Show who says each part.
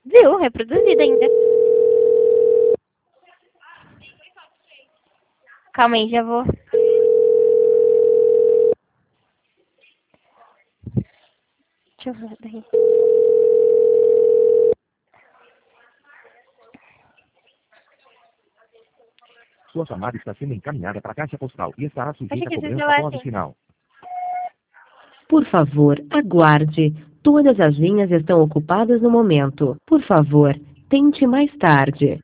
Speaker 1: Viu? Reproduzida ainda. Calma aí, já vou. Deixa eu ver daí.
Speaker 2: Sua chamada está sendo encaminhada para a caixa postal e estará
Speaker 1: Achei
Speaker 2: sujeita a
Speaker 1: que esse
Speaker 2: cobrança
Speaker 1: celular
Speaker 2: após o
Speaker 1: assim.
Speaker 2: sinal.
Speaker 3: Por favor, aguarde. Todas as linhas estão ocupadas no momento. Por favor, tente mais tarde.